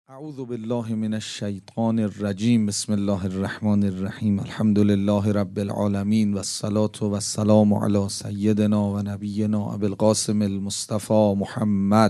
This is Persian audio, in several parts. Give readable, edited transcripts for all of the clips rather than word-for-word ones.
اعوذ بالله من الشیطان الرجیم. بسم الله الرحمن الرحیم. الحمد لله رب العالمین و الصلاة و السلام علی سیدنا و نبینا ابی القاسم المصطفى محمد.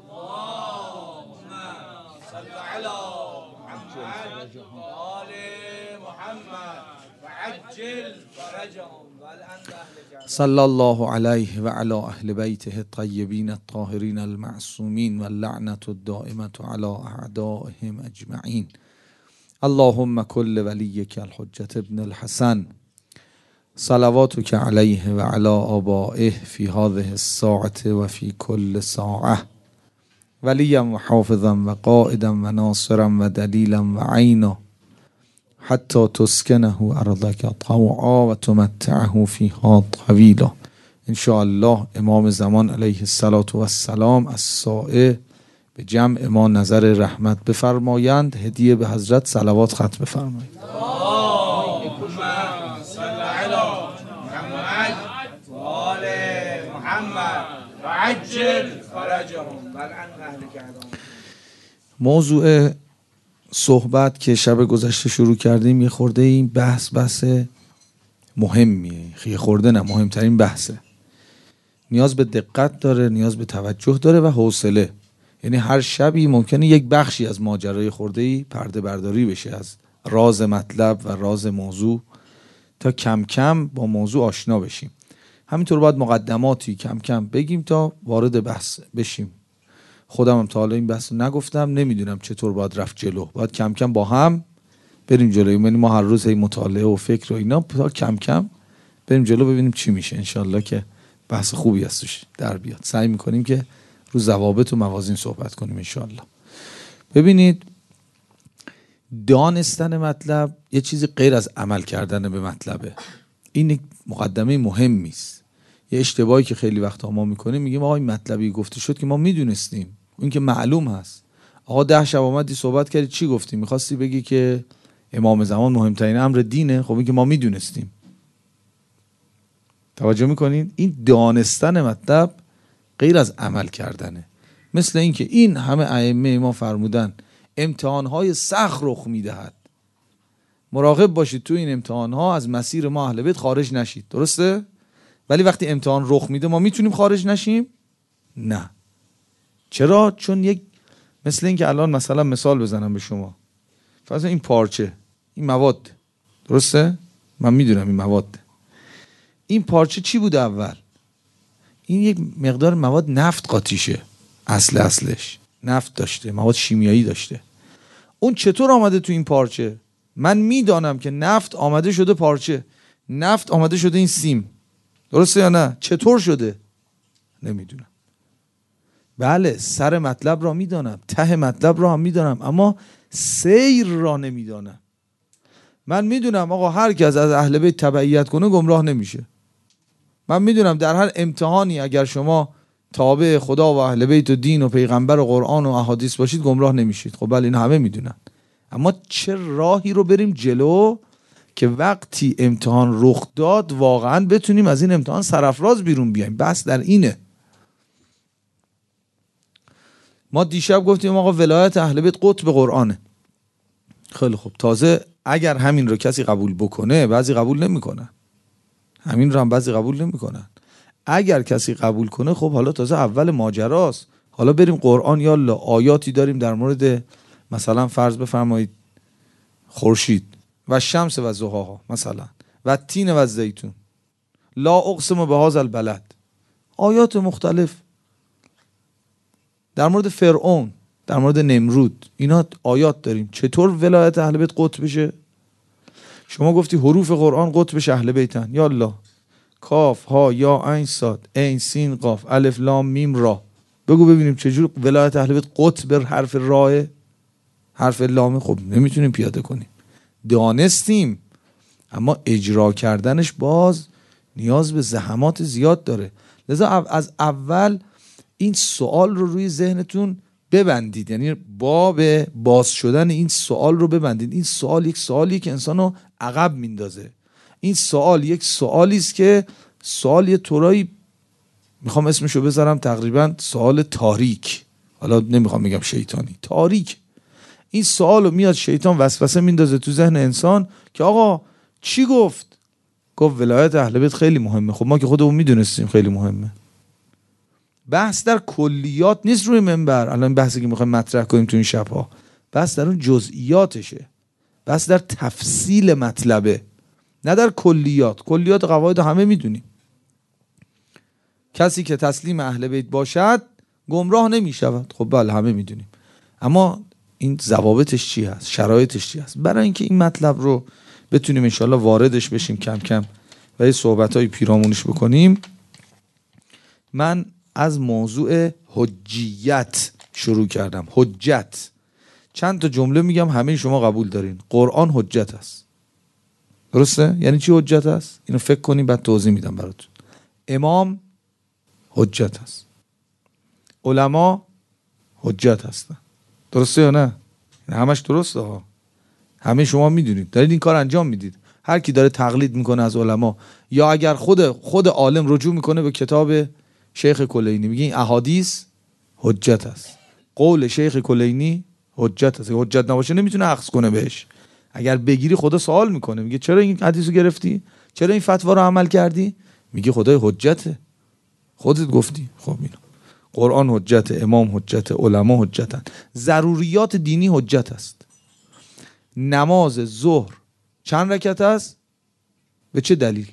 صلی الله علیه و علی اهل بیته الطیبین الطاهرین المعصومین و اللعنة الدائمة علی اعدائهم اجمعین. اللهم کل ولیک الحجة ابن الحسن صلواتک علیه و علی آبائه فی هذه الساعة و فی کل ساعة ولیا و حافظا و قائدا و ناصرا و دلیلا و عینا حتی تسکنه ارضک طوعا و تمتعه فیها طویلا. ان شاء الله امام زمان علیه الصلاة و السلام از ساعه به جمع ما نظر رحمت بفرمایند. هدیه به حضرت صلوات ختم بفرمایید. اللهم صل علی محمد و آل محمد و عجل فرجهم والعن اهلک اعدام. موضوع صحبت که شب گذشته شروع کردیم یه خورده این بحث مهمیه. یه خورده نه، مهمترین بحثه. نیاز به دقت داره، نیاز به توجه داره و حوصله. یعنی هر شبی ممکنه یک بخشی از ماجرای خورده‌ای پرده برداری بشه از راز مطلب و راز موضوع تا کم کم با موضوع آشنا بشیم. همینطور باید مقدماتی کم کم بگیم تا وارد بحث بشیم. خودم هم تا حالا این بحث نگفتم، نمیدونم چطور باید رفت جلو. باید کم کم با هم بریم جلو. یعنی ما هر روز هی مطالعه و فکر و اینا تا کم کم بریم جلو، ببینیم چی میشه. انشالله که بحث خوبی هستش در بیاد. سعی میکنیم که رو ضوابط و موازین صحبت کنیم انشالله. ببینید، دانستن مطلب یه چیزی غیر از عمل کردن به مطلبه. این مقدمه مهمی است. یه اشتباهی که خیلی وقتا ما میکنیم، میگیم آقا این مطلبی گفته شد که ما میدونستیم، این که معلوم هست. آقا 10 شب اومدی صحبت کردی، چی گفتی؟ میخواستی بگی که امام زمان مهمترین امر دینه. خب این که ما میدونستیم. توجه میکنین؟ این دانستن مطلب غیر از عمل کردنه. مثل این که این همه ائمه ما فرمودن امتحانهای سخت رخ میدهد، مراقب باشید تو این امتحانها از مسیر ما اهل بیت خارج نشید. درسته؟ ولی وقتی امتحان رخ میده ما میتونیم خارج نشیم؟ نه. چرا؟ چون یک مثل این که الان مثلا مثال بزنم به شما، فرض این پارچه، این مواد، درسته؟ من میدونم این مواد. این پارچه چی بوده اول؟ این یک مقدار مواد نفت قاطیشه. اصلش نفت داشته، مواد شیمیایی داشته. اون چطور آمده تو این پارچه؟ من میدانم که نفت آمده شده پارچه، نفت آمده شده این سیم. درسته یا نه؟ چطور شده؟ نمیدونم. بله، سر مطلب را میدانم، ته مطلب را هم میدانم، اما سیر را نمیدانم. من میدونم آقا هر کس از اهل بیت تبعیت کنه گمراه نمیشه. من میدونم در هر امتحانی اگر شما تابع خدا و اهل بیت و دین و پیغمبر و قرآن و احادیث باشید گمراه نمیشید. خب بله، این همه میدونن. اما چه راهی رو بریم جلو که وقتی امتحان رخ داد واقعا بتونیم از این امتحان سرافراز بیرون بیایم. بس در اینه. ما دیشب گفتیم آقا ولایت اهل بیت قطب قرآنه. خیلی خوب. تازه اگر همین رو کسی قبول بکنه، بعضی قبول نمیکنن. همین رو هم بعضی قبول نمیکنن. اگر کسی قبول کنه، خب حالا تازه اول ماجراست. حالا بریم قرآن یالا آیاتی داریم در مورد مثلا فرض بفرمایید خورشید و شمس و ضحاها مثلا و تین و زیتون، لا اقسم بهذا البلد، آیات مختلف در مورد فرعون، در مورد نمرود، اینا آیات داریم. چطور ولایت اهل بیت قطب بشه؟ شما گفتی حروف قرآن قطبش اهل بیتن. یالا کاف ها یا عین صاد عین سین قاف الف لام میم را، بگو ببینیم چجور ولایت اهل بیت قطب حرف راه، حرف لام. خب نمیتونیم پیاده کنیم. دانستیم، اما اجرا کردنش باز نیاز به زحمات زیاد داره. لذا از اول این سوال رو روی ذهنتون ببندید. یعنی باب باز شدن این سوال رو ببندید. این سوال یک سوالی که انسانو عقب میندازه. این سوال یک سوالی است که سوال یه طورایی میخوام اسمشو بذارم تقریبا سوال تاریک. حالا نمیخوام بگم شیطانی، تاریک. این سوالو میاد شیطان وسوسه میندازه تو ذهن انسان که آقا چی گفت؟ گفت ولایت اهل بیت خیلی مهمه. خب ما که خودمون میدونستیم خیلی مهمه. بحث در کلیات نیست روی منبر. الان بحثی که میخوایم مطرح کنیم تو این شبها، بحث در اون جزئیاتشه، بحث در تفصیل مطلبه، نه در کلیات. کلیات قواعد همه میدونیم. کسی که تسلیم اهل بیت باشد گمراه نمیشود. خب بله همه میدونیم، اما این ضوابطش چی هست، شرایطش چی هست؟ برای اینکه این مطلب رو بتونیم انشالله واردش بشیم کم کم و یه صحبت‌های پیرامونش بکنیم، من از موضوع حجیت شروع کردم. حجت، چند تا جمله میگم همه شما قبول دارین. قرآن حجت است. درسته؟ یعنی چی حجت است؟ اینو فکر کنیم بعد توضیح میدم براتون. امام حجت است، علما حجت هستن. درسته یا نه؟ همش درسته ها، همه شما میدونید، دارید این کار انجام میدید. هر کی داره تقلید میکنه از علما، یا اگر خود عالم رجوع میکنه به کتاب شیخ کلینی، میگه این احادیث حجت است، قول شیخ کلینی حجت است. حجت نباشه نمیتونه اخذ کنه بهش. اگر بگیری خدا سوال میکنه، میگه چرا این حدیثو گرفتی؟ چرا این فتوا رو عمل کردی؟ میگه خدای حجته، خودت گفتی. خب اینا قرآن حجت، امام حجت، علما حجتن. ضروریات دینی حجت است. نماز ظهر چند رکعت است؟ به چه دلیل؟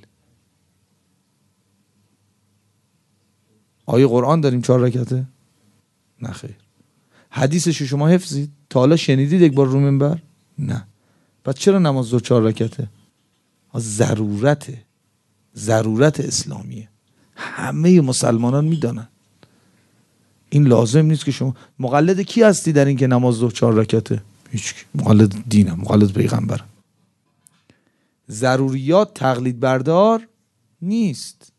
آیه قرآن داریم 4 رکعته؟ نه خیر. حدیثش شما حفظید؟ تا حالا شنیدید یک بار رو منبر؟ نه. پس چرا نماز ظهر 4 رکعته؟ ضرورت اسلامیه، همه مسلمانان میدانن. این لازم نیست که شما مقلد کی هستی در این که نماز ظهر 4 رکعته؟ هیچ. مقلد دینم، مقلد پیغمبرم. ضروریات تقلید بردار نیست.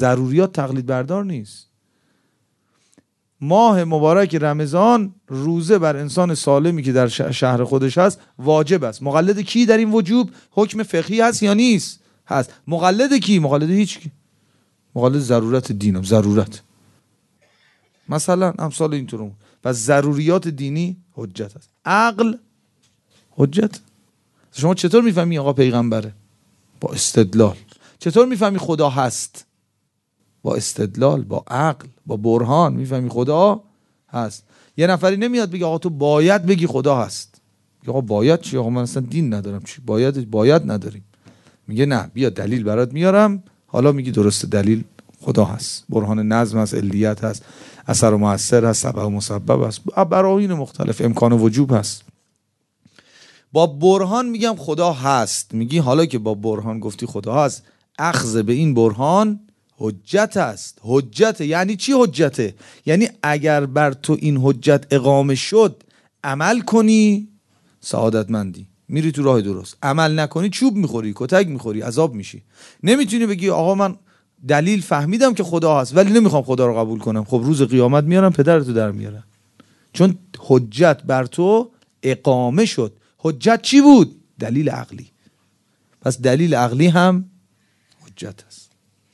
ماه مبارک رمضان روزه بر انسان سالمی که در شهر خودش هست واجب است. مقلد کی در این وجوب؟ حکم فقهی هست یا نیست؟ هست. مقلد کی؟ مقلد هیچ کی. مقلد ضرورت دینم، ضرورت. مثلا امثال اینطور. و ضروریات دینی حجت است. عقل حجت. شما چطور میفهمی آقا پیغمبره؟ با استدلال. چطور میفهمی خدا هست؟ با استدلال، با عقل، با برهان میفهمی خدا هست. یه نفری نمیاد بگه آقا تو باید بگی خدا هست. میگه آقا باید چی؟ آقا من اصلا دین ندارم. چی باید نداریم. میگه نه بیا دلیل برات میارم. حالا میگی درسته دلیل خدا هست، برهان نظم هست، علیت هست، اثر و مؤثر هست، سبب و مسبب هست، براهین مختلف، امکان و وجوب هست. با برهان میگم خدا هست. میگی حالا که با برهان گفتی خدا هست، اخذ به این برهان حجت است. حجت یعنی چی؟ حجته یعنی اگر بر تو این حجت اقامه شد عمل کنی سعادتمندی، میری تو راه درست. عمل نکنی چوب میخوری، کتک میخوری، عذاب میشی. نمیتونی بگی آقا من دلیل فهمیدم که خدا هست ولی نمیخوام خدا رو قبول کنم. خب روز قیامت میارم پدرتو در میارم، چون حجت بر تو اقامه شد. حجت چی بود؟ دلیل عقلی. پس دلیل عقلی هم حجت است.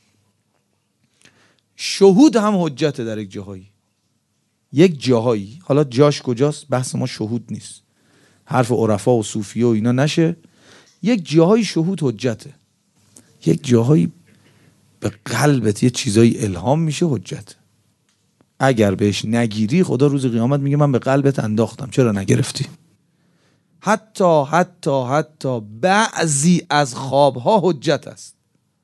شهود هم حجته در یک جاهایی. حالا جاش کجاست؟ بحث ما شهود نیست، حرف عرفا و صوفیه و اینا نشه. یک جاهایی شهود حجته، یک جاهایی به قلبت یه چیزایی الهام میشه حجت. اگر بهش نگیری خدا روز قیامت میگه من به قلبت انداختم، چرا نگرفتی؟ حتی بعضی از خوابها حجت است.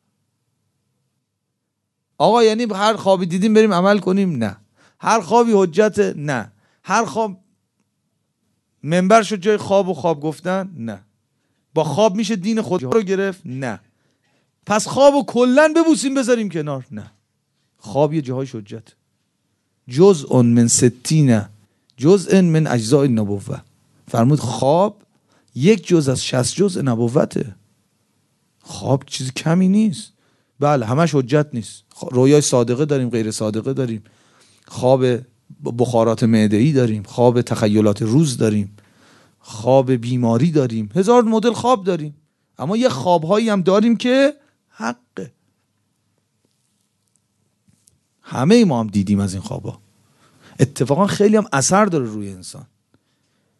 آقا یعنی هر خوابی دیدیم بریم عمل کنیم؟ نه. هر خوابی حجت؟ نه. هر خواب منبر شد جای خواب و خواب گفتن؟ نه. با خواب میشه دین خود رو گرفت؟ نه. پس خوابو کلن ببوسیم بذاریم کنار؟ نه. خواب یه جاهایش حجت. جزء من 60 جزء من اجزاء النبوة. فرمود خواب یک جزء از 60 جزء نبوته. خواب چیز کمی نیست. بله همش حجت نیست. رویای صادقه داریم، غیر صادقه داریم، خواب بخارات معده‌ای داریم، خواب تخیلات روز داریم، خواب بیماری داریم، 1000 مدل خواب داریم. اما یه خوابهایی هم داریم که حقه. همه ما هم دیدیم از این خوابا. اتفاقا خیلی هم اثر داره روی انسان.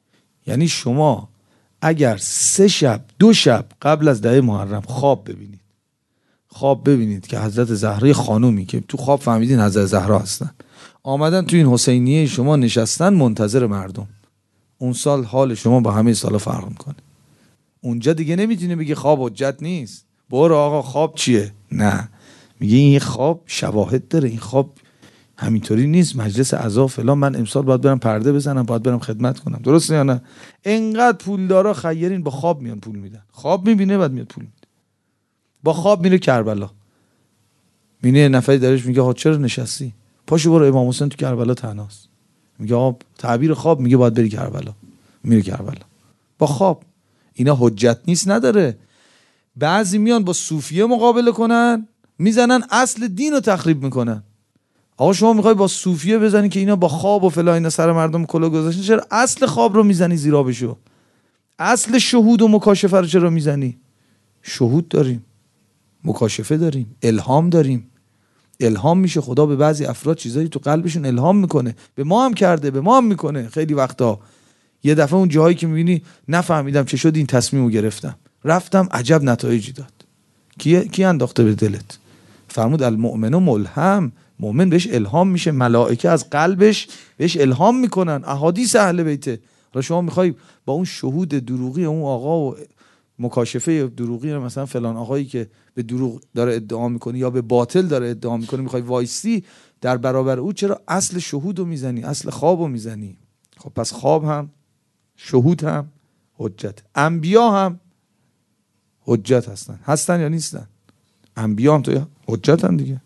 یعنی شما اگر 2 شب قبل از 10 محرم خواب ببینید که حضرت زهرا خانومی که تو خواب فهمیدین حضرت زهرا هستن آمدن تو این حسینیه شما نشستن منتظر مردم، اون سال حال شما با همه سالا فرق میکنه. اونجا دیگه نمیتونی بگی خواب حجت نیست، برو آقا خواب چیه، نه، میگه این خواب شواهد داره، این خواب همینطوری نیست، مجلس عزا فلان، من امسال باید برم پرده بزنم، باید برم خدمت کنم، درسته یا نه؟ انقدر پولدارا خیرین با خواب میان پول میدن، خواب میبینه بعد میاد پول میده. با خواب میره کربلا، میینه نفری درش میگه ها چرا نشستی، پاشو برو امام حسین تو کربلا تنهاست، میگه آقا تعبیر خواب میگه باید بری کربلا، میره کربلا با خواب. اینا حجت نیست، نداره. بعضی میان با صوفیه مقابله کنن، میزنن اصل دین رو تخریب میکنن. آقا شما میخوای با صوفیه بزنی که اینا با خواب و فلان اینا سر مردم کلا گذاشتن، چرا اصل خواب رو میزنی زیرا بشو؟ اصل شهود و مکاشفه رو چرا میزنی؟ شهود داریم، مکاشفه داریم، الهام داریم. الهام میشه، خدا به بعضی افراد چیزایی تو قلبشون الهام میکنه، به ما هم کرده، به ما هم میکنه. خیلی وقتا یه دفعه اون جاهایی که میبینی نفهمیدم چه شد این تصمیمو گرفتم، رفتم عجب نتایجی داد. کی انداخته به دلت؟ فرمود المؤمن ملهم، مؤمن بهش الهام میشه، ملائکه از قلبش بهش الهام میکنن. احادیث اهل بیته. حالا شما میخوای با اون شهود دروغی اون آقا و مکاشفه دروغی مثلا فلان آقایی که به دروغ داره ادعا میکنه یا به باطل داره ادعا میکنه میخوای وایسی در برابر او، چرا اصل شهودو میزنی، اصل خوابو میزنی؟ خب پس خواب هم شهود هم حجت. انبیا هم حجت هستن یا نیستن؟ انبیا هم تو حجت هم دیگه.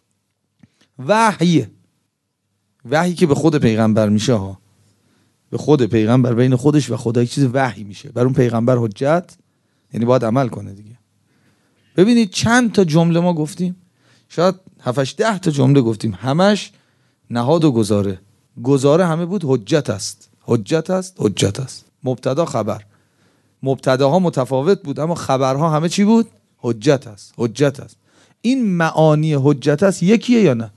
وحی که به خود پیغمبر میشه ها، به خود پیغمبر، بین خودش و خدا یک چیز وحی میشه، بر اون پیغمبر حجت، یعنی باید عمل کنه دیگه. ببینید چند تا جمله ما گفتیم، شاید 7-10 تا جمله گفتیم، همش نهاد و گزاره همه بود حجت است، حجت است، حجت است. مبتدا خبر، مبتداها متفاوت بود اما خبرها همه چی بود؟ حجت است، حجت است. این معانی حجت است یکیه یا نه؟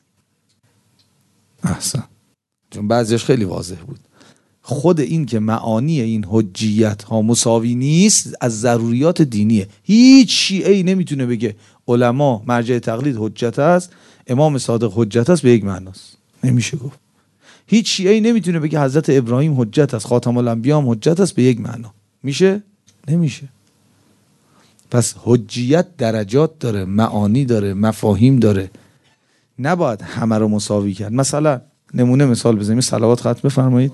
احسن، چون بعضیش خیلی واضح بود. خود این که معانی این حجیت ها مساوی نیست از ضروریات دینیه. هیچ شیعه‌ای نمیتونه بگه علما مرجع تقلید حجت است، امام صادق حجت است به یک معناست، نمیشه گفت. هیچ شیعه‌ای نمیتونه بگه حضرت ابراهیم حجت است، خاتم الانبیا هم حجت است به یک معنا. میشه؟ نمیشه. پس حجیت درجات داره، معانی داره، مفاهیم داره، نباید همه رو مساوی کرد. مثلا نمونه مثال بزنیم، صلوات ختم بفرمایید.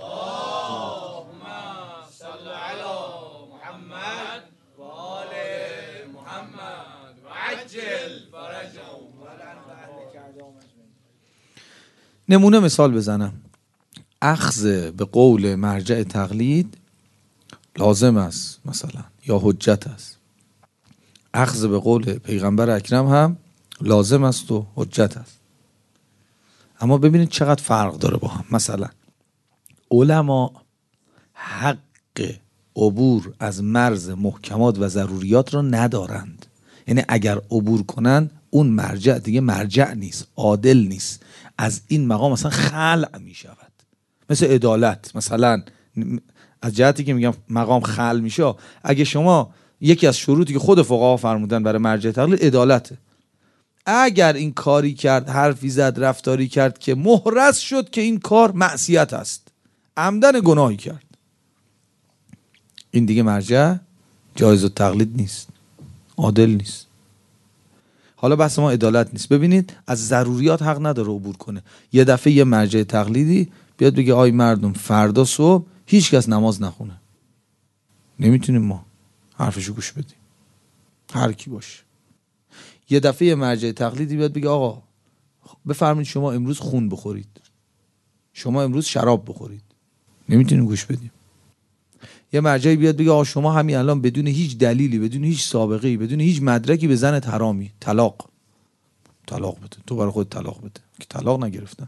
نمونه مثال بزنم، اخذ به قول مرجع تقلید لازم است مثلا یا حجت است، اخذ به قول پیغمبر اکرم هم لازم است و حجت است. اما ببینید چقدر فرق داره با هم. مثلا علما حق عبور از مرز محکمات و ضروریات را ندارند، یعنی اگر عبور کنند اون مرجع دیگه مرجع نیست، عادل نیست، از این مقام مثلا خلع می شود. مثل عدالت، مثلا از جهتی که میگم مقام خلع میشه، اگه شما یکی از شروطی که خود فقها فرمودن برای مرجع تقلید عدالته، اگر این کاری کرد، حرفی زد، رفتاری کرد که محرز شد که این کار معصیت است، عمدن گناهی کرد، این دیگه مرجع جایز التقلید نیست، عادل نیست. حالا بحث ما عدالت نیست. ببینید از ضروریات حق نداره عبور کنه. یه دفعه یه مرجع تقلیدی بیاد بگه آی مردم فردا صبح هیچ کس نماز نخونه، نمیتونیم ما حرفشو گوش بدیم، هر کی باشه. یه دفعه یه مرجع تقلیدی بیاد بگه آقا بفرمایید شما امروز خون بخورید، شما امروز شراب بخورید، نمیتونیم گوش بدیم. یه مرجعی بیاد بگه آقا شما همین الان بدون هیچ دلیلی، بدون هیچ سابقه‌ای، بدون هیچ مدرکی به زنت حرامی، طلاق بده، تو برای خود طلاق بده، که طلاق نگرفتم،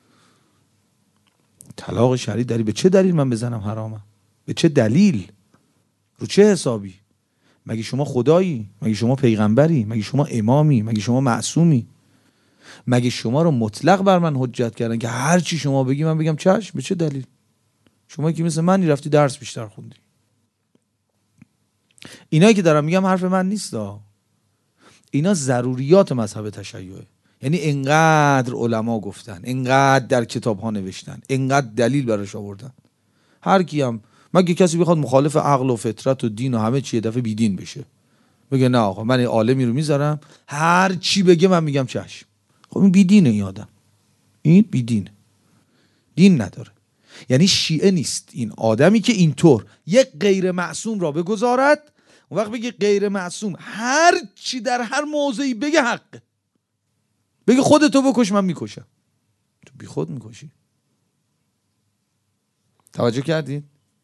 طلاق شرعی داری، به چه دلیل من بزنم حرامم؟ به چه دلیل؟ رو چه حسابی؟ مگه شما خدایی؟ مگه شما پیغمبری؟ مگه شما امامی؟ مگه شما معصومی؟ مگه شما رو مطلق بر من حجت کردن که هر چی شما بگی من بگم چشم؟ به چه دلیل؟ شما که مثل منی رفتی درس بیشتر خوندی. اینایی که دارم میگم حرف من نیست اینا ضروریات مذهب تشیعه. یعنی انقدر علما گفتن، انقدر در کتاب ها نوشتن، انقدر دلیل براش آوردن. هر کی هم مگه کسی بخواد مخالف عقل و فطرت و دین و همه چی یه دفعه بیدین بشه، بگه نه آقا من عالمی رو میذارم هر چی بگه من میگم چشم. خب این بیدینه، این آدم این بیدینه، دین نداره. یعنی شیعه نیست این آدمی که اینطور یک غیر معصوم را بگذارد، اون وقت بگه غیر معصوم هر چی در هر موضعی بگه حقه، بگه خودتو بکش من میکشم. تو بی خود میکشی. توجه کردید؟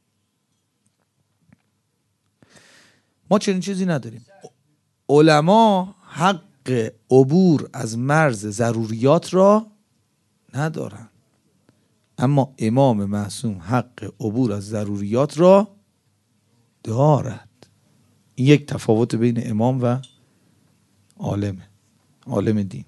ما چنین چیزی نداریم. علما حق عبور از مرز ضروریات را ندارن، اما امام معصوم حق عبور از ضروریات را دارد. این یک تفاوت بین امام و عالم دین.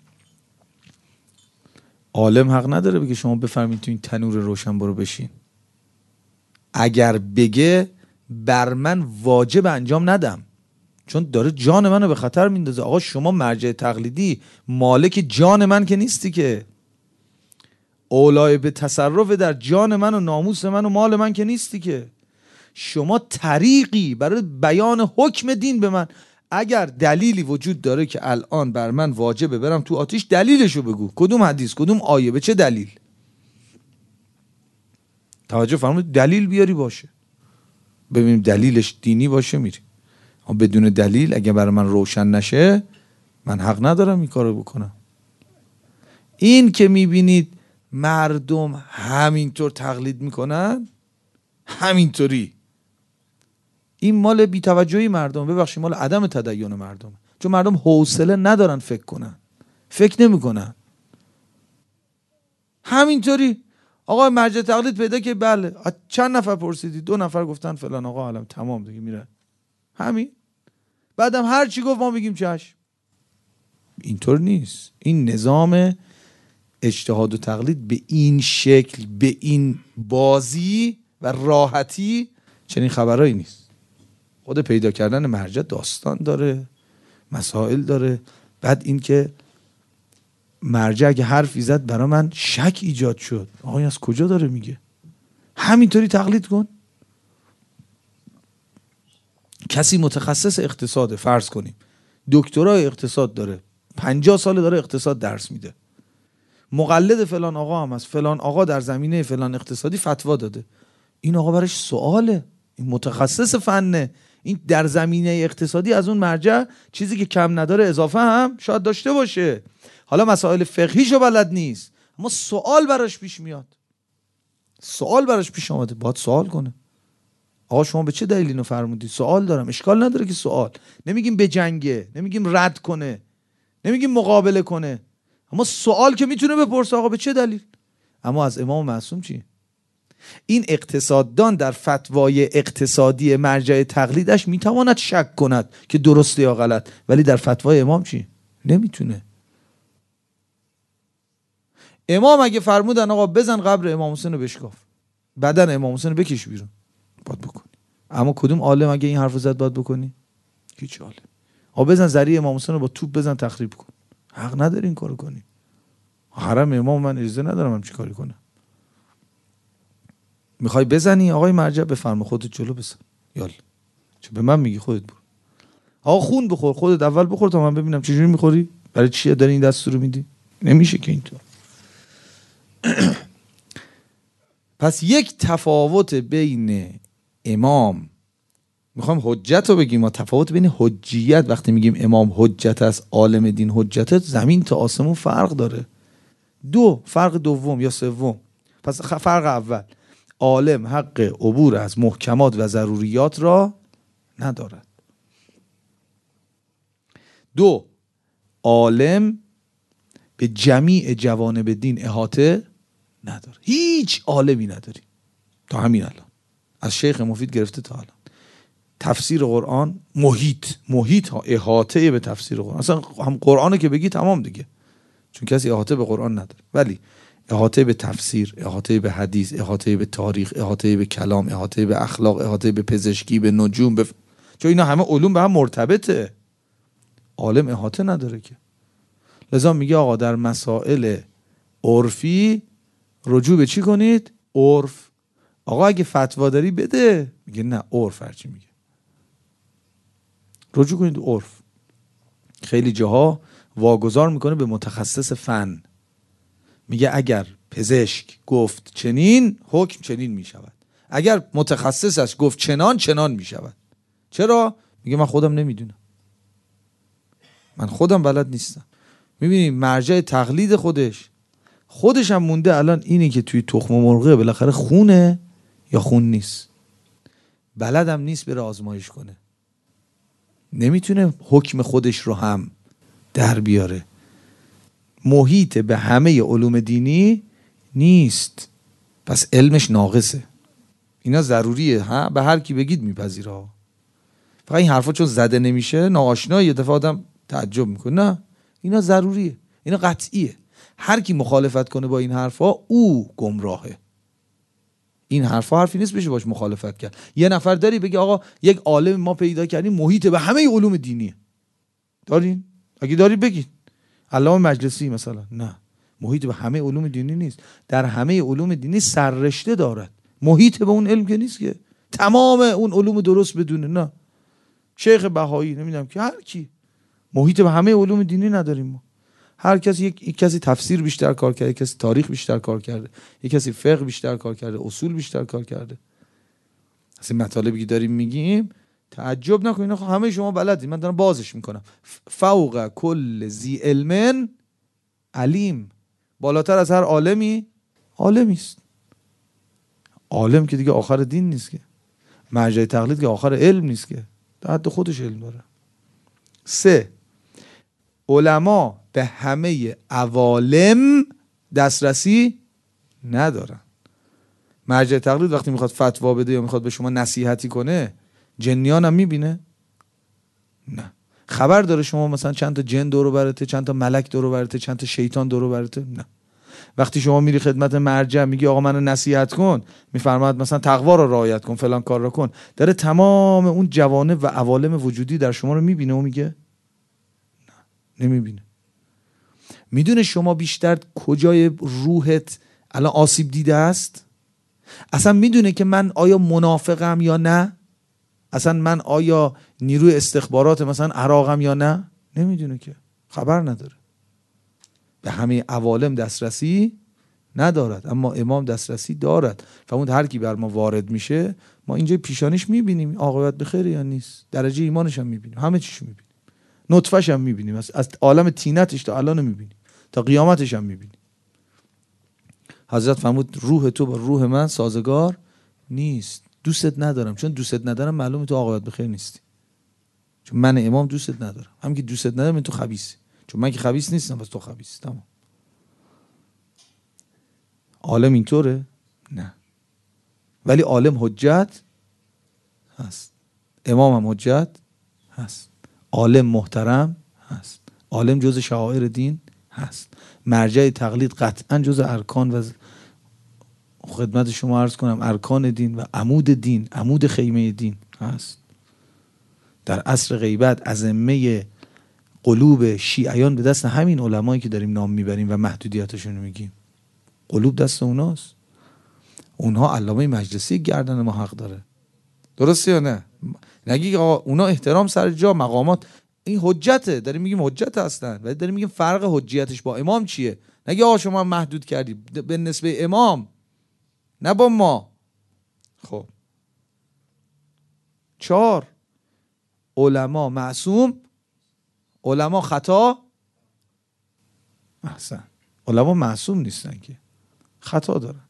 عالم حق نداره بگه شما بفرمایید تو این تنور روشن برو بشین. اگر بگه بر من واجب انجام ندم، چون داره جان منو به خطر میندازه. آقا شما مرجع تقلیدی مالک جان من که نیستی که، اولای به تصرف در جان من و ناموس من و مال من که نیستی که. شما طریقی برای بیان حکم دین به من، اگر دلیلی وجود داره که الان بر من واجبه برم تو آتیش، دلیلشو بگو. کدوم حدیث، کدوم آیه، به چه دلیل؟ توجه فرمایید، دلیل بیاری باشه ببینیم دلیلش دینی باشه میریم. بدون دلیل اگه برای من روشن نشه من حق ندارم این کارو بکنم. این که میبینید مردم همینطور تقلید میکنن، همینطوری، این مال بی‌توجهی مردم، ببخشید مال عدم تدین مردم. چون مردم حوصله ندارن فکر کنن، فکر نمیکنن. همینطوری آقا مرجع تقلید پیدا که بله چند نفر پرسیدی؟ 2 نفر گفتن فلان. آقا علم تمام دیگه میره همین. بعدم هر چی گفت ما بگیم چشم. اینطور نیست. این نظام اجتهاد و تقلید به این شکل، به این بازی و راحتی چنین خبرایی نیست. خود پیدا کردن مرجع داستان داره، مسائل داره. بعد این که مرجع اگه حرفی زد برای من شک ایجاد شد، آقای از کجا داره میگه، همینطوری تقلید کن. کسی متخصص اقتصاده، فرض کنیم دکترای اقتصاد داره، 50 سال داره اقتصاد درس میده، مقلد فلان آقا هم هست، فلان آقا در زمینه فلان اقتصادی فتوا داده. این آقا برش سواله، این متخصص فنه، این در زمینه اقتصادی از اون مرجع چیزی که کم نداره اضافه هم شاید داشته باشه. حالا مسائل فقهیشو بلد نیست، اما سوال براش پیش میاد، سوال براش پیش آمده، باید سوال کنه. آقا شما به چه دلیل اینو فرمودی؟ سوال دارم. اشکال نداره که سوال، نمیگیم بجنگه، نمیگیم رد کنه، نمیگیم مقابله کنه، اما سوال که میتونه بپرسه آقا به چه دلیل. اما از امام معصوم چی؟ این اقتصاددان در فتوای اقتصادی مرجع تقلیدش میتواند شک کند که درسته یا غلط، ولی در فتوای امام چی؟ نمیتونه. امام اگه فرمودن آقا بزن قبر امام حسین رو بشکاف، بدن امام حسین رو بکش بیرون، باید بکنی. اما کدوم عالم اگه این حرفو زد باید بکنی؟ هیچ عالم. آقا بزن ذریع امام حسین رو با توپ بزن تخریب کن، حق نداری این کارو کنی. حرم امام من اجازه ندارم هم چی کاری کنم. میخوای بزنی آقای مرجع بفرما خودت جلو بزن، یالا. چه به من میگی خودت برو. آقا خون بخور، خودت اول بخور تا من ببینم چجوری میخوری. برای چی داری این دستور رو میدی؟ نمیشه که اینطور. پس یک تفاوت بین امام، میخوام حجت رو بگیم، ما تفاوت بین حجیت، وقتی میگیم امام حجت است، عالم دین حجت است، زمین تا آسمون فرق داره. فرق دوم یا سوم. پس فرق اول، عالم حق عبور از محکمات و ضروریات را ندارد. 2، عالم به جمیع جوانب دین احاطه نداره. هیچ عالمی نداری تا همین الان، از شیخ مفید گرفته تا الان. تفسیر قرآن محیط ها، احاطه به تفسیر قرآن. اصلا هم قرآنه که بگی تمام دیگه، چون کسی احاطه به قرآن نداره. ولی احاطه به تفسیر، احاطه به حدیث، احاطه به تاریخ، احاطه به کلام، احاطه به اخلاق، احاطه به پزشکی، به نجوم، چون اینا همه علوم به هم مرتبطه. عالم احاطه نداره که. لذا میگه آقا در مسائل عرفی رجوع به چی کنید؟ عرف. آقا اگه فتوا داری بده. میگه نه، عرف هرچی میگه. رجوع کنید عرف. خیلی جاها واگذار میکنه به متخصص فن. میگه اگر پزشک گفت چنین، حکم چنین میشود. اگر متخصصش گفت چنان، چنان میشود. چرا؟ میگه من خودم نمیدونم، من خودم بلد نیستم. میبینیم مرجع تقلید خودش هم مونده الان اینی که توی تخم مرغ بالاخره خونه یا خون نیست. بلدم نیست بره آزمایش کنه، نمیتونه حکم خودش رو هم در بیاره. محیط به همه علوم دینی نیست، پس علمش ناقصه. اینا ضروریه، ها به هر کی بگید میپذیره. فقط این حرفا چون زده نمیشه ناآشنا، یه دفعه آدم تعجب میکنه. نه، اینا ضروریه، اینا قطعیه. هر کی مخالفت کنه با این حرفا او گمراهه. این حرفا حرفی نیست بشه باش مخالفت کرد. یه نفر داری بگی آقا یک عالم ما پیدا کردیم محیط به همه علوم دینیه. دارین؟ اگه داری بگید. علامه مجلسی مثلا، نه، محیط به همه علوم دینی نیست. در همه علوم دینی سررشته دارد، محیط به اون علم که نیست که تمام اون علوم درست بدونه. نه، شیخ بهایی، نمیدونم که، هر کی. محیط به همه علوم دینی نداریم ما. هر کسی یک کسی تفسیر بیشتر کار کرده، یک کسی تاریخ بیشتر کار کرده، یک کسی فقه بیشتر کار کرده، اصول بیشتر کار کرده. اصلا مطالبی که داریم میگیم تعجب نکنید، همه شما بلدید. من دارم بازش میکنم. فوق کل ذی علم علیم. بالاتر از هر عالمی عالمی است. عالم که دیگه آخر دین نیست که. مرجع تقلید که آخر علم نیست که. در حد خودش علم داره. 3. علما به همه عوالم دسترسی ندارن. مرجع تقلید وقتی میخواد فتوا بده یا میخواد به شما نصیحتی کنه، جنیان هم میبینه؟ نه. خبر داره شما مثلا چند تا جن دور و برته، چند تا ملک دور و برته، چند تا شیطان دور و برته؟ نه. وقتی شما میری خدمت مرجع میگی آقا منو نصیحت کن، میفرماد مثلا تقوا رو رعایت کن، فلان کار رو کن، داره تمام اون جوانب و عوالم وجودی در شما رو میبینه و میگه؟ نه، نمیبینه. میدونه شما بیشتر کجای روحت الان آسیب دیده است؟ اصلا میدونه که من آیا منافقم یا نه؟ اصلا من آیا نیروی استخبارات مثلا عراقم یا نه؟ نمیدونه که، خبر نداره. به همه عوالم دسترسی ندارد، اما امام دسترسی دارد. فهمون هر کی بر ما وارد میشه ما اینجا پیشانیش میبینیم عاقبت به خیر یا نیست، درجه ایمانش هم میبینیم، همه چیشو میبینیم، نطفه‌ش هم میبینیم، از عالم طینتش تا الان میبینیم، تا قیامتش هم میبینیم. حضرت فرمود روح تو با روح من سازگار نیست. دوستت ندارم، چون دوستت ندارم معلومه تو عاقبت به خیر نیستی. چون من امام دوستت ندارم، همین که دوستت ندارم این تو خبیثی، چون من که خبیث نیستم پس تو خبیثی. تمام. عالم اینطوره؟ نه. ولی عالم حجت هست، امام هم حجت هست، عالم محترم هست، عالم جز شعائر دین هست، مرجع تقلید قطعا جز ارکان و خدمت شما عرض کنم ارکان دین و عمود دین، عمود خیمه دین هست. در عصر غیبت ازمه قلوب شیعیان به دست همین علمایی که داریم نام میبریم و محدودیتشون رو میگیم، قلوب دست اوناست. اونها علامه مجلسی گردن ما حق داره. درسته یا نه؟ نگی اونا احترام سر جا، مقامات، این حجته، داریم میگیم حجت هستن، ولی داریم میگیم فرق حجیتش با امام چیه. نگی آقا شما محدود کردی به نسبه امام، نه با ما. خب 4 علما معصوم، علما خطا. احسن. علما معصوم نیستن که، خطا دارن.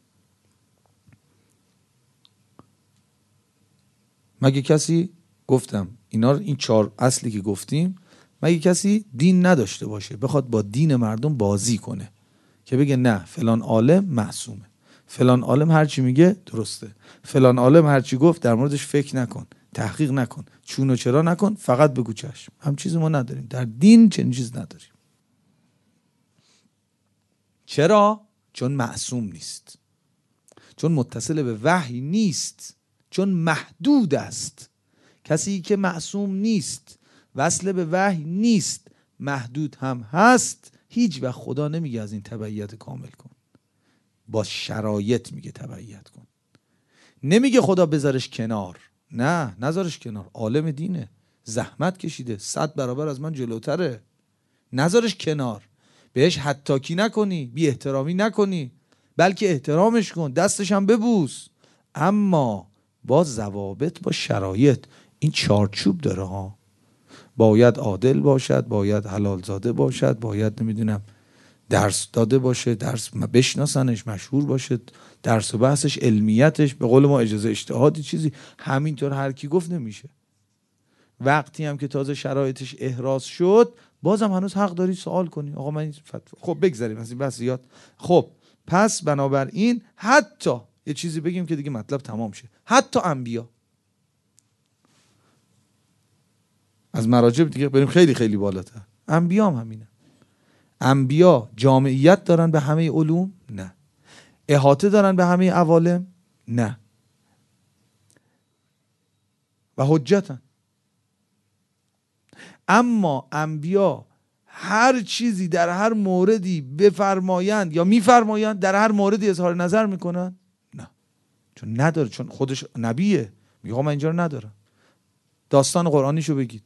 مگه کسی، گفتم اینا رو، این 4 اصلی که گفتیم، مگه کسی دین نداشته باشه بخواد با دین مردم بازی کنه که بگه نه فلان عالم معصومه، فلان عالم هرچی میگه درسته، فلان عالم هرچی گفت در موردش فکر نکن، تحقیق نکن، چون و چرا نکن، فقط بگو چشم. هم چیزی ما نداریم در دین، چنین چیز نداریم. چون معصوم نیست، چون متصل به وحی نیست، چون محدود است. کسی که معصوم نیست، وصل به وحی نیست، محدود هم هست، هیچ وقت خدا نمیگه از این تبعیت کامل کن، با شرایط میگه تبعیت کن. نمیگه خدا بذارش کنار، نه نذارش کنار، عالم دینه، زحمت کشیده، 100 برابر از من جلوتره، نذارش کنار، بهش حتاکی نکنی، بی احترامی نکنی، بلکه احترامش کن، دستش هم ببوس، اما با ضوابط، با شرایط. این چارچوب داره ها. باید عادل باشد، باید حلال زاده باشد، باید نمیدونم درس داده باشه، درس بشناسنش، مشهور باشه، درس و بحثش، علمیتش، به قول ما اجازه اجتهادی چیزی همینطور هر کی گفت نمیشه. وقتی هم که تازه شرایطش احراز شد، بازم هنوز حق داری سوال کنی. آقا من خب بگذاریم از این بحث زیاد. خب پس بنابراین حتی یه چیزی بگیم که دیگه مطلب تمام شه، حتی انبیا، از مراجع دیگه بریم خیلی خیلی بالاتر، انبیا هم همینه. انبیا جامعیت دارن به همه علوم؟ نه. احاطه دارن به همه عوالم؟ نه. و حجتن. اما انبیا هر چیزی در هر موردی بفرمایند یا میفرمایند در هر موردی اظهار نظر میکنن؟ نه، چون نداره، چون خودش نبیه، میگه من اینجا رو ندارم. داستان قرآنیشو بگید.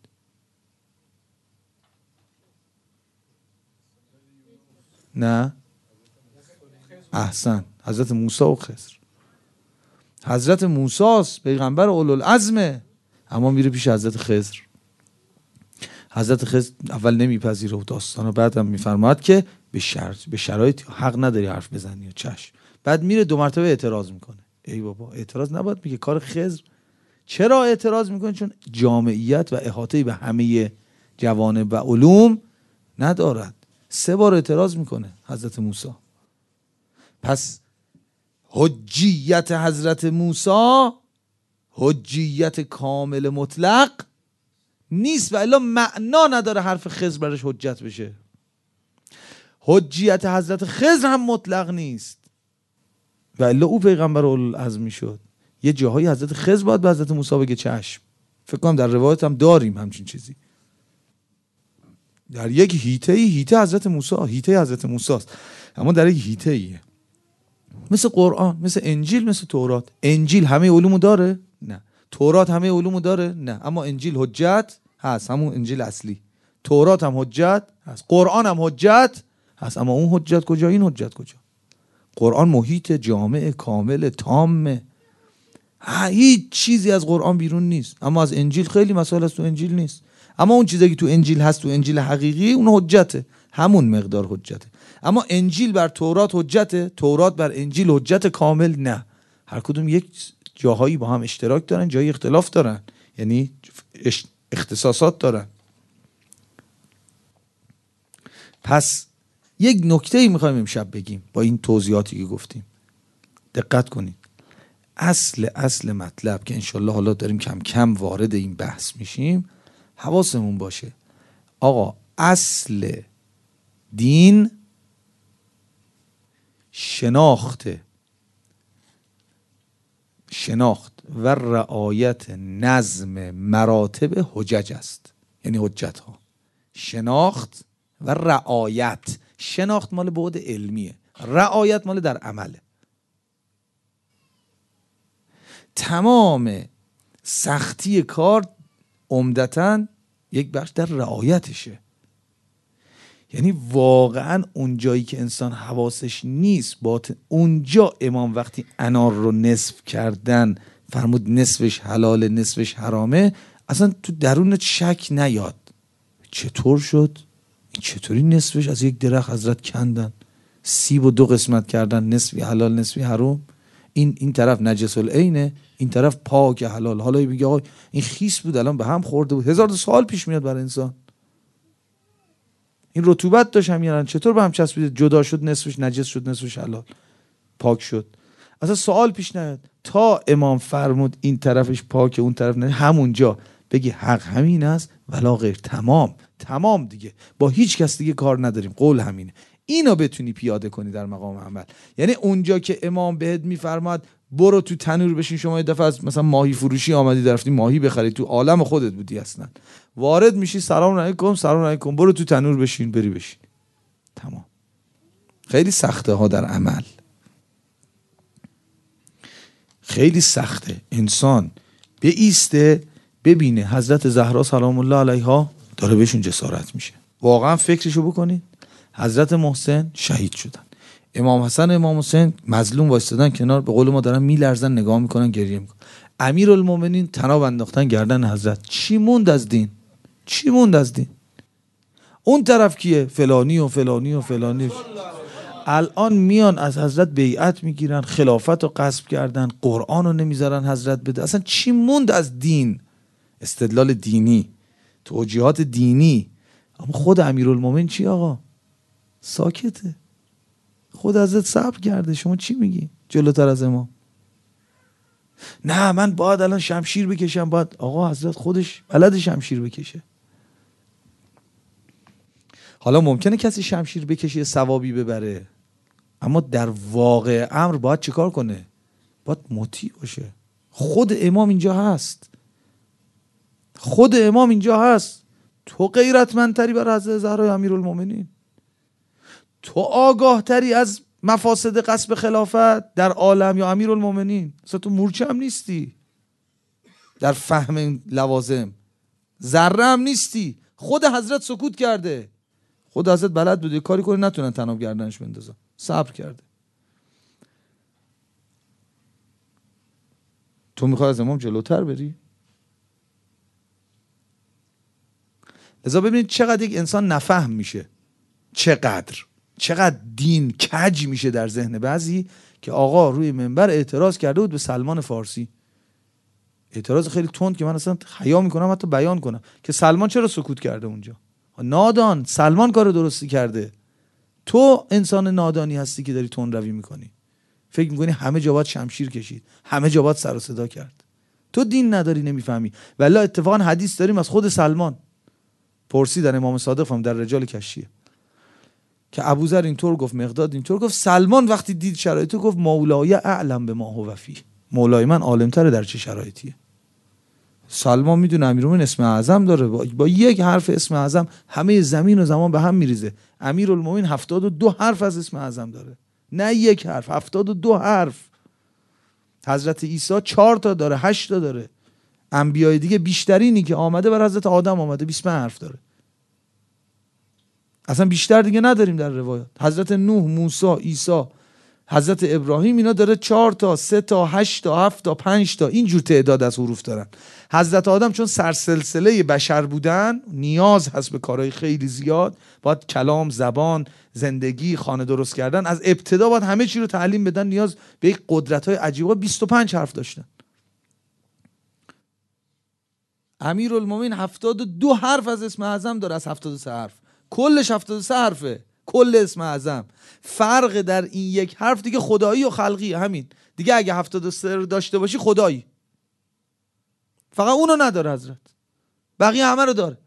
نه، احسن، حضرت موسی و خضر. حضرت موسی است پیغمبر اولوالعزمه، اما میره پیش حضرت خضر. حضرت خضر اول نمیپذیره و داستانو، بعدم میفرماد که به شرایط حق نداری حرف بزنی و چشم. بعد میره 2 مرتبه اعتراض میکنه. ای بابا اعتراض نباید، میگه کار خضر. چرا اعتراض میکنه؟ چون جامعیت و احاطه به همه جوانب و علوم ندارد. 3 بار اعتراض میکنه حضرت موسی. پس حجیت حضرت موسی حجیت کامل مطلق نیست، و الا معنا نداره حرف خضر برش حجت بشه. حجیت حضرت خضر هم مطلق نیست، و الا او پیغمبر اولوالعزم شد. یه جاهای حضرت خضر باید به حضرت موسی بگه چشم. فکر کنم در روایت هم داریم همچین چیزی. در یک هیته حضرت موسی، هیته حضرت موسی است، اما در یک هیته ایه. مثل قرآن، مثل انجیل، مثل تورات. انجیل همه علومو داره؟ نه. تورات همه علومو داره؟ نه. اما انجیل حجت هست، همون انجیل اصلی. تورات هم حجت هست، قرآن هم حجت هست، اما اون حجت کجا، این حجت کجا؟ قرآن محیط جامع کامل تامه، هیچ چیزی از قرآن بیرون نیست. اما از انجیل خیلی مسائل از تو انجیل نیست، اما اون چیزی که تو انجیل هست، تو انجیل حقیقی، اون حجته، همون مقدار حجته. اما انجیل بر تورات حجته، تورات بر انجیل حجت کامل نه. هر کدوم یک جاهایی با هم اشتراک دارن، جایی اختلاف دارن، یعنی اختصاصات دارن. پس یک نکته‌ای میخوایم امشب بگیم با این توضیحاتی که گفتیم. دقت کنید. اصل مطلب که انشالله حالا داریم کم کم وارد این بحث میشیم، حواسمون باشه آقا، اصل دین شناخت و رعایت نظم مراتب حجج است، یعنی حجت ها. شناخت و رعایت. شناخت مال بعد علمیه، رعایت مال در عمله. تمام سختی کار عمدتاً یک بخش در رعایتشه. یعنی واقعا اون جایی که انسان حواسش نیست، اونجا امام وقتی انار رو نصف کردن فرمود نصفش حلاله نصفش حرامه، اصلا تو درونت شک نیاد چطور شد، چطوری نصفش از یک درخت حضرت کندن، سیب و 2 قسمت کردن، نصفی حلال نصفی حرام، این طرف نجس العینه، این طرف پاک حلال. حالا میگه آقا این خیس بود الان به هم خورده بود. 1000 سال پیش میاد برای انسان. این رطوبت داشت هم، چطور به هم چسبید جدا شد، نصفش نجس شد نصفش حلال پاک شد؟ اصلا سوال پیش نیاد تا امام فرمود این طرفش پاکه اون طرف نه، همونجا بگی حق همین است ولا غیر. تمام دیگه، با هیچ کس دیگه کار نداریم، قول همینه. اینو بتونی پیاده کنی در مقام عمل. یعنی اونجا که امام بهت میفرماد برو تو تنور بشین، شما یه دفعه از مثلا ماهی فروشی آمدی رفتی ماهی بخری، تو عالم خودت بودی اصلا، وارد میشی سلام علیکم سلام علیکم، برو تو تنور بشین، بری بشین، تمام. خیلی سخته ها در عمل، خیلی سخته. انسان ایسته ببینه حضرت زهرا سلام الله علیها داره بهشون جسارت میشه. واقعا فکرشو بکنید، حضرت محسن شهید شدن، امام حسن امام حسین مظلوم وایستادن کنار، به قول ما دارن میلرزن، نگاه میکنن، گریه میکنن. امیرالمومنین تناب انداختن گردن حضرت. چی موند از دین؟ چی موند از دین؟ اون طرف کیه؟ فلانی و فلانی و فلانی. الان میان از حضرت بیعت میگیرن، خلافت رو غصب کردن، قرآن رو نمیذارن حضرت بده. اصلا چی موند از دین؟ استدلال دینی، توجیهات دینی. اما خود امیرالمومنین چی آقا؟ ساکته. خود حضرت صبر کرده، شما چی میگی؟ جلوتر از امام. نه من باید الان شمشیر بکشم، باید. آقا حضرت خودش بلد شمشیر بکشه. حالا ممکنه کسی شمشیر بکشه ثوابی ببره، اما در واقع امر باید چیکار کنه؟ باید مطیع باشه. خود امام اینجا هست، خود امام اینجا هست. تو غیرتمندتری بر حضرت زهرا امیرالمومنین، تو آگاه تری از مفاسد غصب خلافت در عالم یا امیرالمومنین؟ اصلا تو مورچه هم نیستی در فهم لوازم، ذره هم نیستی. خود حضرت سکوت کرده، خود حضرت بلد بوده کاری کنه نتونن تناب گردنش بندازن، صبر کرده. تو میخوای از امام جلوتر بری؟ لذا ببینید چقدر یک انسان نفهم میشه، چقدر دین کج میشه در ذهن بعضی. که آقا روی منبر اعتراض کرده بود به سلمان فارسی، اعتراض خیلی تند که من اصلا حیا میکنم حتی بیان کنم که سلمان چرا سکوت کرده اونجا. نادان، سلمان کار درستی کرده، تو انسان نادانی هستی که داری تند روی میکنی، فکر میکنی همه جا باید شمشیر کشید، همه جا باید سر و صدا کرد. تو دین نداری، نمیفهمی. والله اتفاقا حدیث داریم از خود سلمان، پرسیدن امام صادق فهم در رجال کشیه که ابوذر اینطور گفت، مقداد اینطور گفت. سلمان وقتی دید شرایطو گفت مولای اعلم به ما هو فیه، مولای من عالم‌تره در چه شرایطیه. سلمان میدونه امیرالمومنین اسم اعظم داره، با یک حرف اسم اعظم همه زمین و زمان به هم میریزه. امیرالمومنین 72 حرف از اسم اعظم داره، نه یک حرف، 72 حرف. حضرت عیسی 4 تا داره، 8 تا داره. انبیای دیگه بیشترینی که آمده بر حضرت آدم آمده 20 حرف داره، اصلا بیشتر دیگه نداریم در روایات. حضرت نوح، موسی، عیسی، حضرت ابراهیم اینا داره 4 تا، 3 تا، 8 تا، 7 تا، 5 تا، اینجور تعداد از حروف دارن. حضرت آدم چون سرسلسله بشر بودن نیاز هست به کارهای خیلی زیاد، باید کلام، زبان، زندگی، خانه درست کردن، از ابتدا باید همه چی رو تعلیم بدن، نیاز به یک قدرت‌های عجیبه. 25 حرف داشتن. امیرالمومنین 72 حرف از اسم اعظم داره، از 73 حرف کلش 73 حرفه، کل اسم اعظم. فرق در این یک حرف دیگه خدایی و خلقی، همین دیگه. اگه 73 رو داشته باشی خدایی، فقط اونو نداره حضرت، بقیه همه رو داره.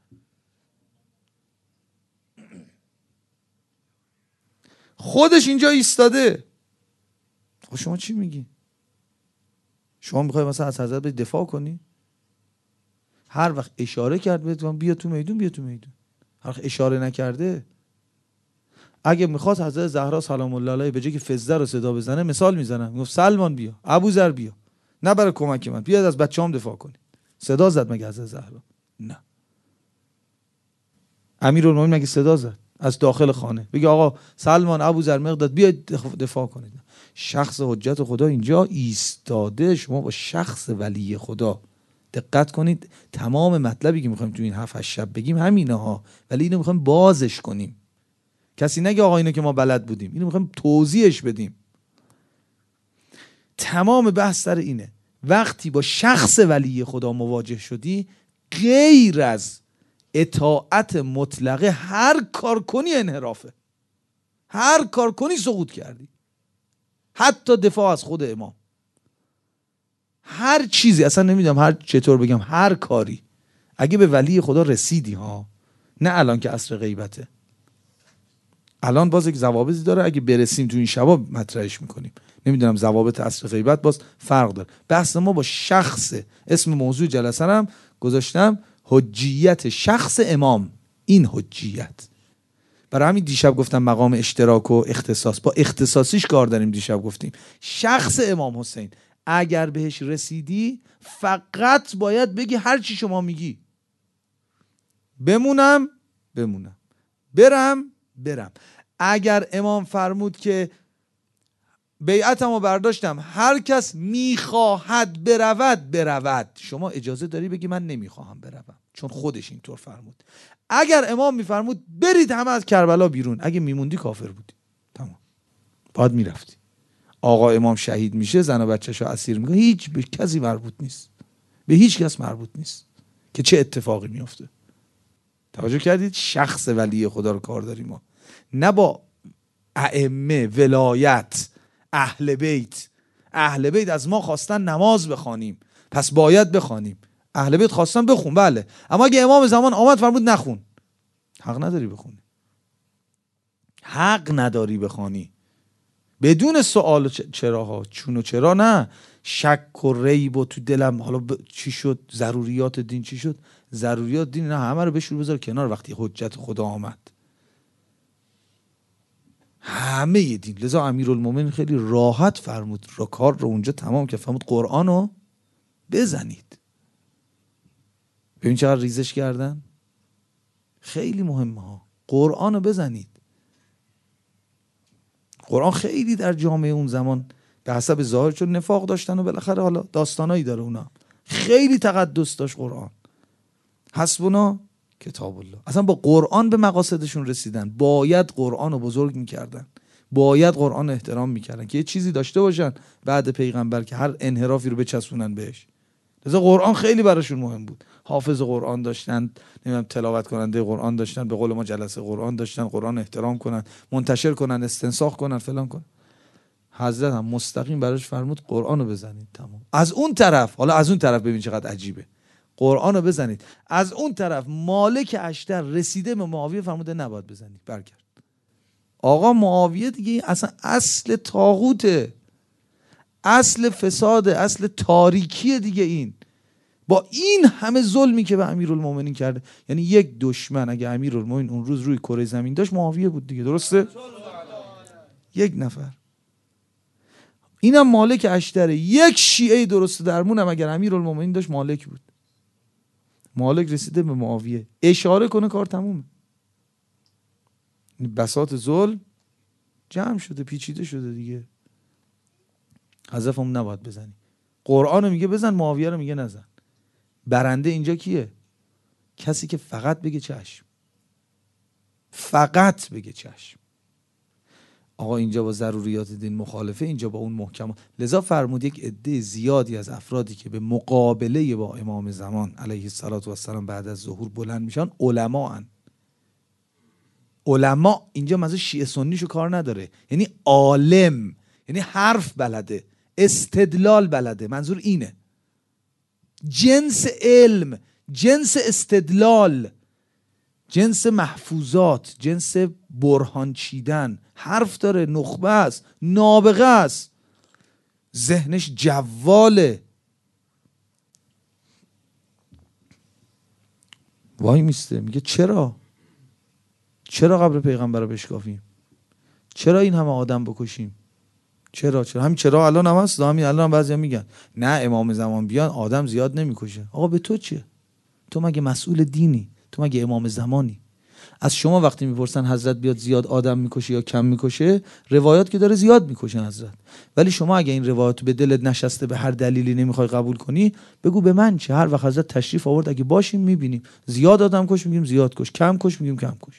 خودش اینجا ایستاده. شما چی میگی؟ شما میخوای مثلا از حضرت دفاع کنی؟ هر وقت اشاره کرد بهت بیا تو میدون، بیا تو میدون. هر وقت اشاره نکرده، اگه میخواست حضرت زهرا سلام الله علیها به جای که فزده رو صدا بزنه مثال میزنم، میگفت سلمان بیا، ابوذر بیا، نه برای کمک من، بیاد از بچه‌ام دفاع کنید. صدا زد مگه حضرت زهرا؟ نه. امیرالمومنین مگه صدا زد از داخل خانه بگه آقا سلمان، ابوذر، مقداد بیاید دفاع کنید؟ شخص حجت خدا اینجا ایستاده. شما با شخص ولی خدا دقت کنید. تمام مطلبی که میخوایم تو این 7-8 شب بگیم همینه ها، ولی اینو میخوایم بازش کنیم. کسی نگه آقا اینو که ما بلد بودیم، اینو میخوایم توضیحش بدیم. تمام بحث سر اینه. وقتی با شخص ولی خدا مواجه شدی، غیر از اطاعت مطلقه هر کار کنی انحرافه، هر کار کنی سقوط کردی. حتی دفاع از خود امام، هر چیزی، اصلا نمیدونم هر چطور بگم، هر کاری اگه به ولی خدا رسیدی ها، نه الان که عصر غیبته، الان باز یک ضوابطی داره، اگه برسیم تو این شبا مطرحش میکنیم. نمیدونم ضوابط عصر غیبت باز فرق داره. بحث ما با شخص، اسم موضوع جلسه هم گذاشتم حجیت شخص امام. این حجیت، برای همین دیشب گفتم مقام اشتراک و اختصاص، با اختصاصیش کار داریم. دیشب گفتیم شخص امام حسین اگر بهش رسیدی فقط باید بگی هر چی شما میگی، بمونم برم. اگر امام فرمود که بیعتمو برداشتم، هر کس میخواهد برود، شما اجازه داری بگی من نمیخواهم بروم، چون خودش اینطور فرمود. اگر امام میفرمود برید همه از کربلا بیرون، اگه میموندی کافر بودی، تمام، باید میرفتی. آقا امام شهید میشه، زن و بچه‌شو اسیر میکنه، هیچ به کسی مربوط نیست، به هیچ کس مربوط نیست که چه اتفاقی میفته. توجه کردید؟ شخص ولی خدا رو کار داریم ما، نه با ائمه، ولایت، اهل بیت. اهل بیت از ما خواستن نماز بخوانیم، پس باید بخوانیم. اهل بیت خواستن بخون، بله، اما اگه امام زمان آمد فرمود نخون، حق نداری بخونی، حق نداری بخوانی بدون سوال چراها، چون و چرا نه، شک و ریب و تو دلم حالا چی شد، ضروریات دین چی شد، ضروریات دین نه، همه رو بشور بذار کنار وقتی حجت خدا آمد، همه دین. لذا امیرالمومنین خیلی راحت فرمود، کار رو اونجا تمام که فرمود قرآن رو بزنید. ببین چقدر ریزش کردن، خیلی مهمه ها، قرآن رو بزنید. قرآن خیلی در جامعه اون زمان به حسب ظاهر، چون نفاق داشتن و بالاخره حالا داستانایی داره، اونا خیلی تقدس داشت قرآن. حسبنا کتاب الله. اصلا با قرآن به مقاصدشون رسیدن، باید قرآن رو بزرگ میکردن، باید قرآن احترام میکردن که یه چیزی داشته باشن بعد پیغمبر که هر انحرافی رو بچسبونن بهش. لذا قرآن خیلی براشون مهم بود. حافظ قرآن داشتن، نمیدونم تلاوت کننده قرآن داشتن، به قول ما جلسه قرآن داشتن، قرآن احترام کنن، منتشر کنن، استنساخ کنن، فلان کنن. حضرت هم مستقیم براش فرمود قرآن رو بزنید، تمام. از اون طرف، حالا از اون طرف ببین چقدر عجیبه، قرآن رو بزنید. از اون طرف مالک اشتر رسیده به معاویه فرموده نباید بزنید، برگرد. آقا معاویه دیگه اصلا اصل طاغوته، اصل فساده، اصل تاریکیه دیگه. این با این همه ظلمی که به امیرالمومنین کرده، یعنی یک دشمن اگه امیرالمومنین اون روز روی کره زمین داشت معاویه بود دیگه، درسته؟ یک نفر. اینم مالک اشتره. یک شیعه درسته درمون هم اگر امیرالمومنین داشت مالک بود. مالک رسیده به معاویه، اشاره کنه کار تمومه. بساط ظلم جمع شده، پیچیده شده دیگه. حذف هم نباید بزنی. قرآن رو میگه بزن، معاویه رو میگه نزن. برنده اینجا کیه؟ کسی که فقط بگه چشم، فقط بگه چشم. آقا اینجا با ضروریات دین مخالفه، اینجا با اون محکم. لذا فرمود یک عده زیادی از افرادی که به مقابله با امام زمان علیه السلام بعد از ظهور بلند میشن علما هن. علما اینجا منظور شیعه سنیشو کار نداره، یعنی عالم، یعنی حرف بلده، استدلال بلده، منظور اینه. جنس علم، جنس استدلال، جنس محفوظات، جنس برهان چیدن، حرف داره، نخبه است، نابغه است، ذهنش جواله. وای میسته میگه چرا قبر پیغمبر رو بشکافیم؟ چرا این همه آدم بکشیم؟ چرا همین چرا الان هم هست، همین الان هم بعضیا میگن نه امام زمان بیان آدم زیاد نمیکشه. آقا به تو چیه؟ تو مگه مسئول دینی؟ تو مگه امام زمانی؟ از شما وقتی میپرسن حضرت بیاد زیاد آدم میکشه یا کم میکشه، روایات که داره زیاد میکشه حضرت، ولی شما اگه این روایات به دلت نشسته، به هر دلیلی نمیخوای قبول کنی، بگو به من چه؟ هر وقت حضرت تشریف آورد اگه باشیم میبینیم زیاد آدم کش میگیم زیاد کش، کم کش میگیم کم کش.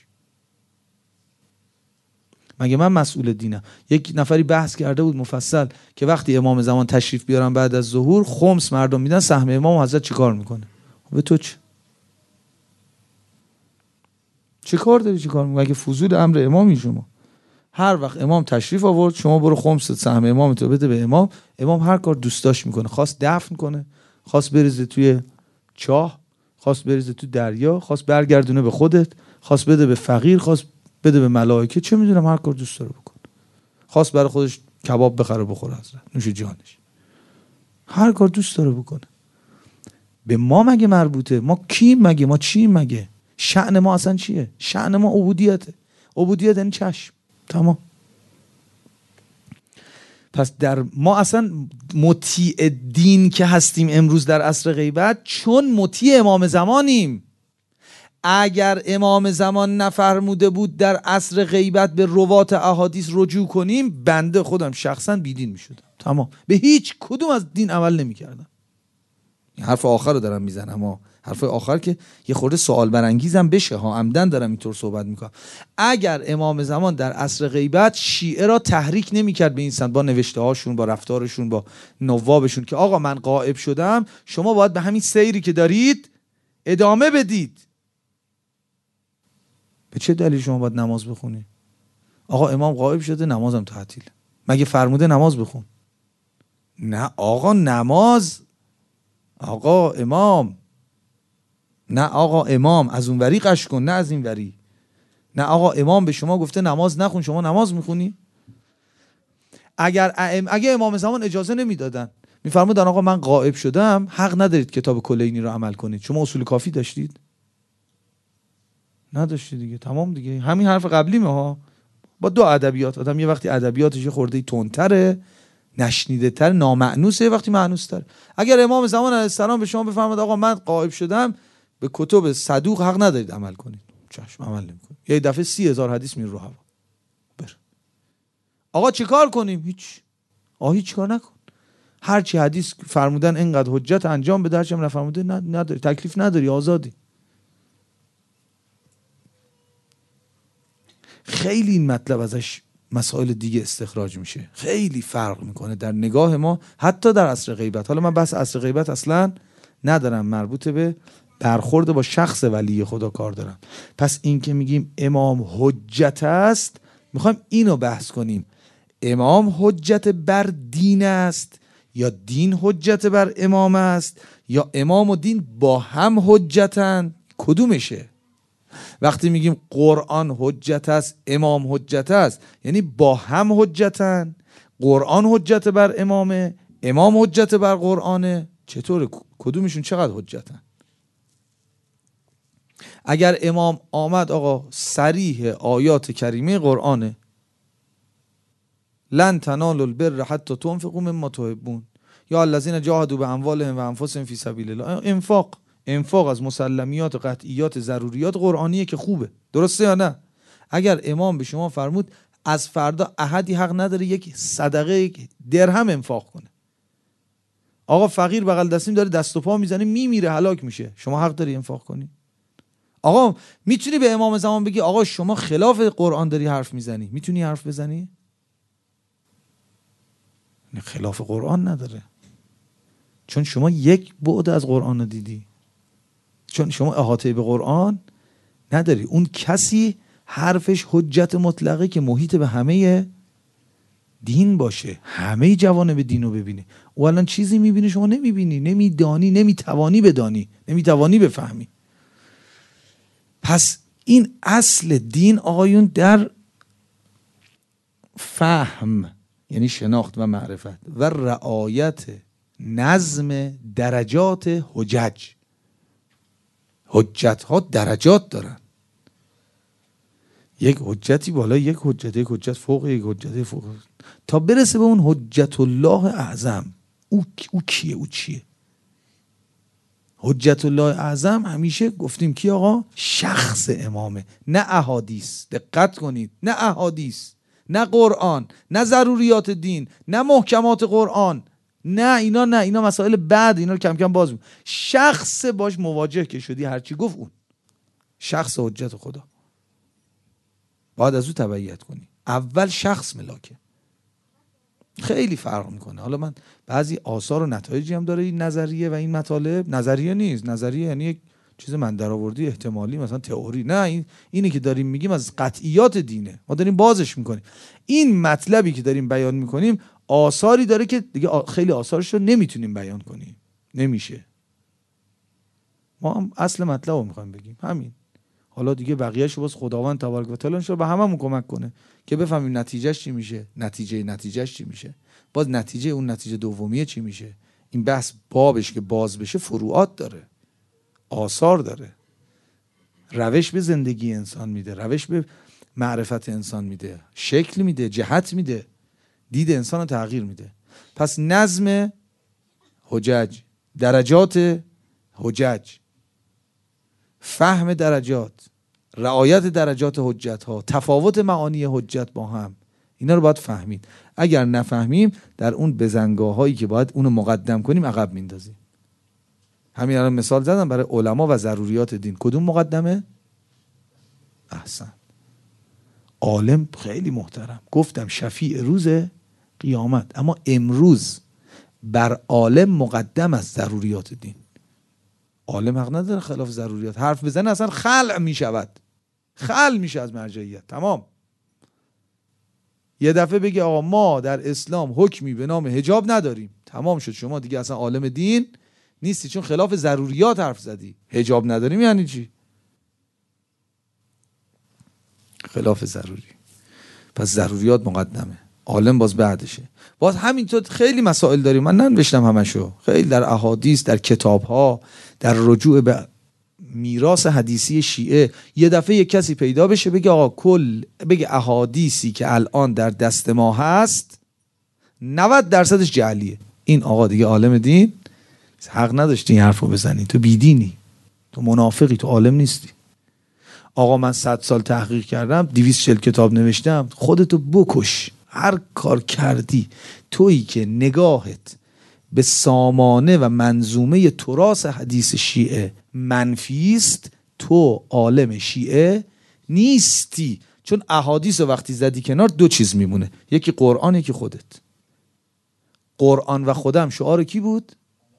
مگه من مسئول دینم؟ یک نفری بحث کرده بود مفصل که وقتی امام زمان تشریف بیارن بعد از ظهور، خمس مردم میدن، سهم امام، حضرت چیکار میکنه؟ به تو چه کار داری؟ چه کار میکنی؟ مگه فضول امر امامی شما؟ هر وقت امام تشریف آورد شما برو خمس سهم امامت رو بده به امام. امام هر کار دوست داشت میکنه، خواست دفن کنه، خواست بریزه توی چاه، خواست بریزه تو دریا، خواست برگردونه به خودت، خواست بده به فقیر، خواست بده به ملائکه، چه میدونم هر کار دوست داره بکن. خواست برای خودش کباب بخره بخوره، حضرت نوش جانش، هر کار دوست داره بکنه. به ما مگه مربوطه؟ ما کیم مگه؟ ما چیم مگه؟ شأن ما اصلا چیه؟ شأن ما عبودیته. عبودیت یعنی چشم، تمام. پس در ما اصلا مطیع دین که هستیم امروز در عصر غیبت، چون مطیع امام زمانیم. اگر امام زمان نفرموده بود در عصر غیبت به روات احادیث رجوع کنیم، بنده خودم شخصا بیدین می شدم، تمام. به هیچ کدوم از دین عمل نمی کردم. این حرف آخر رو دارم میزنم، اما حرف آخر که یه خورده سوال برانگیزم بشه ها، عمدن دارم اینطور صحبت میکنم. اگر امام زمان در عصر غیبت شیعه را تحریک نمیکرد به این سمت، با نوشته هاشون، با رفتارشون، با نوابشون، که آقا من غائب شدم، شما باید به همین سیری که دارید ادامه بدید. به چه دلیل شما باید نماز بخونی؟ آقا امام غائب شده، نمازم تعطیل. مگه فرموده نماز بخون؟ نه آقا نماز، آقا امام، نه آقا امام از اون وری قش کن، نه از این وری. نه آقا امام به شما گفته نماز نخون، شما نماز میخونی؟ اگه امام زمان اجازه نمیدادن، میفرمودن آقا من غائب شدم، حق ندارید کتاب کلینی رو عمل کنید. شما اصول کافی داشتید؟ نداشتی دیگه، تمام دیگه. همین حرف قبلی ها، با دو ادبیات. آدم یه وقتی ادبیاتش یه خورده تندتره، نشنیده تر، نامعنوسه، یه وقتی معنوس تر. اگر امام زمان علیه السلام به شما بفرماد آقا من غائب شدم، به کتب صدوق حق ندارید عمل کنید، چشم عمل نمی‌کنید. یه دفعه 30,000 حدیث میره رو هوا. آقا چیکار کنیم؟ هیچ کار نکن. هر چی حدیث فرمودن اینقدر حجت انجام بده، هرچی هم نفرموده نداری، تکلیف نداری، آزادی. خیلی این مطلب ازش مسائل دیگه استخراج میشه، خیلی فرق میکنه در نگاه ما، حتی در عصر غیبت. حالا من بحث عصر غیبت اصلا ندارم، مربوط به برخورد با شخص ولی خدا کار دارم. پس این که میگیم امام حجت است، میخوایم اینو بحث کنیم. امام حجت بر دین است یا دین حجت بر امام است، یا امام و دین با هم حجتن؟ کدومشه؟ وقتی میگیم قرآن حجت است، امام حجت است، یعنی با هم حجتن؟ قرآن حجت بر امامه، امام حجت بر قرآنه؟ چطوره؟ کدومشون چقدر حجتن؟ اگر امام آمد آقا صریح آیات کریمه قرآنه، لن تنالوا البر حتی تنفقوا مما تحبون، یا الذین جاهدوا باموالهم و انفسهم فی سبیل الله. انفاق از مسلمیات و قطعیات ضروریات قرآنیه که خوبه، درسته یا نه؟ اگر امام به شما فرمود از فردا احدی حق نداره یک صدقه، یک درهم انفاق کنه، آقا فقیر بغل دستیم داره دست و پا میزنه میمیره هلاک میشه، شما حق داری انفاق کنی؟ آقا میتونی به امام زمان بگی آقا شما خلاف قرآن داری حرف میزنی؟ میتونی حرف بزنی؟ خلاف قرآن نداره، چون شما یک بعد از قرآن رو دیدی، چون شما احاطه به قرآن نداری. اون کسی حرفش حجت مطلقه که محیط به همه دین باشه، همه جوانب دین رو ببینه. او الان چیزی میبینه شما نمیبینی، نمیدانی، نمیتوانی بدانی، نمیتوانی بفهمی. پس این اصل دین آقایون در فهم، یعنی شناخت و معرفت و رعایت نظم درجات حجج. حجت ها درجات دارن، یک حجتی بالا یک حجت، یک حجت فوق یک حجت فوق، تا برسه به اون حجت الله اعظم. او کیه؟ او چیه؟ حجت الله اعظم همیشه گفتیم کی آقا؟ شخص امامه، نه احادیث. دقت کنید، نه احادیث، نه قرآن، نه ضروریات دین، نه محکمات قرآن، نه اینا مسائل بعد، اینا رو کم کم باز می‌کنیم. شخص باش مواجه که شدی هرچی گفت اون شخص حجت خدا، باید از او تبعیت کنی. اول شخص ملاکه، خیلی فرق میکنه. حالا من بعضی آثار و نتایجی هم داره این نظریه و این مطالب. نظریه نیست، نظریه یعنی یک چیز من درآوردی احتمالی، مثلا تئوری. نه، اینی که داریم میگیم از قطعیات دینه، ما داریم بازش میکنیم. این مطلبی که داریم بیان میکنیم آثاری داره که دیگه خیلی آثارش رو نمیتونیم بیان کنیم، نمیشه. ما هم اصل مطلب رو میخوایم بگیم، همین. حالا دیگه بقیه‌شو باز خداوند تبارک و تعالی ان به هممون کمک کنه که بفهمیم نتیجهش چی میشه، نتیجهش چی میشه، باز نتیجه اون نتیجه دومیه چی میشه. این بحث بابش که باز بشه فروعات داره، آثار داره، روش به زندگی انسان میده، روش به معرفت انسان میده، شکل میده، جهت میده، دید انسان رو تغییر میده. پس نظم حجج، درجات حجج، فهم درجات، رعایت درجات حجت ها، تفاوت معانی حجت با هم، اینا رو باید فهمید. اگر نفهمیم در اون بزنگاه هایی که باید اونو مقدم کنیم عقب میندازیم. همین الان مثال زدم برای علما و ضروریات دین. کدوم مقدمه؟ احسن، عالم خیلی محترم، گفتم شفیع روز قیامت، اما امروز بر عالم مقدم است ضروریات دین. عالم حق نداره خلاف ضروریات حرف بزنه، اصلا خلع میشود، خلع میشه از مرجعیت. تمام. یه دفعه بگی آقا ما در اسلام حکمی به نام حجاب نداریم، تمام شد، شما دیگه اصلا عالم دین نیستی، چون خلاف ضروریات حرف زدی. حجاب نداریم یعنی چی؟ خلاف ضروری. پس ضروریات مقدمه، عالم باز بعدشه. باز همینطور خیلی مسائل داریم، من ننوشتم همشو، خیلی در احادیث، در کتاب‌ها، در رجوع به میراث حدیثی شیعه. یه دفعه یک کسی پیدا بشه بگه آقا بگه احادیثی که الان در دست ما هست 90% جعلیه، این آقا دیگه عالم دین حق نداشتی این حرفو بزنی، تو بیدینی، تو منافقی، تو عالم نیستی. آقا من 100 سال تحقیق کردم، 240 کتاب نوشتم، خودتو بکش، هر کار کردی. تویی که نگاهت به سامانه و منظومه تراث حدیث شیعه منفی است، تو عالم شیعه نیستی. چون احادیث وقتی زدی کنار دو چیز میمونه، یکی قرآن، یکی خودت. قرآن و خودم شعار کی بود؟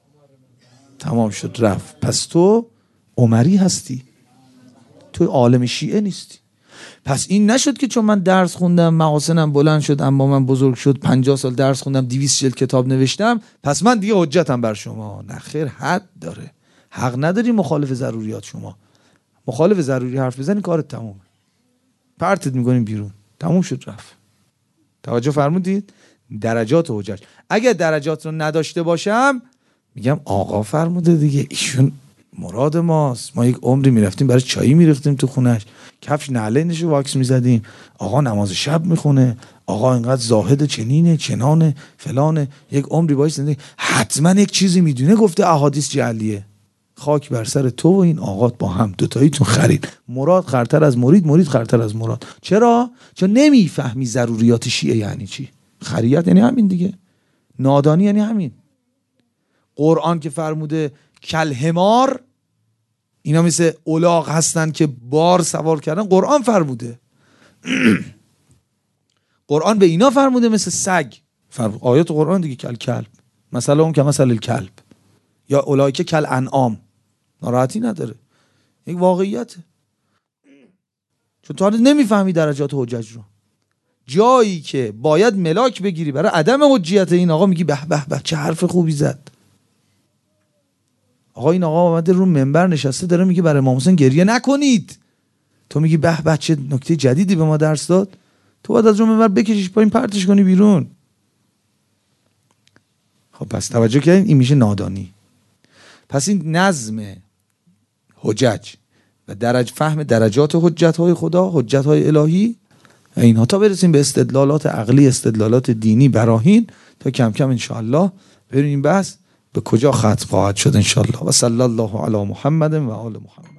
تمام شد، رفت. پس تو عمری هستی، تو عالم شیعه نیستی. پس این نشد که چون من درس خوندم محاسنم بلند شد، اما من بزرگ شد، 50 سال درس خوندم، 240 کتاب نوشتم، پس من دیگه حجتم بر شما. نه خیر، حد داره. حق نداری مخالف ضروریات. شما مخالف ضروری حرف بزنی کارت تمومه، پرتت میکنیم بیرون، تموم شد، رفت. توجه فرمودید؟ درجات حجج. اگه درجات رو نداشته باشم میگم آقا فرموده دیگه، ایشون مراد ماست، ما یک عمری میرفتیم برای چایی میریختیم تو خونش، کفش نعلینش رو واکس میزدیم، آقا نماز شب میخونه، آقا اینقدر زاهد، چنینه چنانه فلانه، یک عمری باید زندگی، حتما یک چیزی میدونه. گفته احادیث جعلیه. خاک بر سر تو و این آقات با هم دوتاییتون خرید. مراد خرتر از مرید، مرید خرتر از مراد. چرا؟ چون نمیفهمی ضروریات شیعه یعنی چی. خریت یعنی همین دیگه، نادانی یعنی همین. قرآن که فرموده کلهمار، اینا مثل الاغ هستن که بار سوار کردن، قرآن فرموده. قرآن به اینا فرموده مثل سگ. آیات قرآن دیگه، کلب مثلا اون که مثل الکلب، یا اولایک کل انعام. ناراحتی نداره، یک واقعیته. چون تو نمیفهمی درجات حجج رو. جایی که باید ملاک بگیری برای عدم حجیت این آقا، میگی به به به چه حرف خوبی زد. آقا این آقا اومده رو منبر نشسته داره میگه برای امام حسین گریه نکنید، تو میگی به به چه نکته جدیدی به ما درس داد. تو باید از رو منبر بکشیش پایین، پرتش کنی بیرون. خب پس توجه کردین، این میشه نادانی. پس این نظم حجج و فهم درجات حجت های خدا، حجت های الهی، اینها، تا برسیم به استدلالات عقلی، استدلالات دینی، براهین، تا کم کم انشاءالله ببینیم بحث به کجا ختم خواهد شد انشاءالله. و صلی الله علی محمد و آل محمد.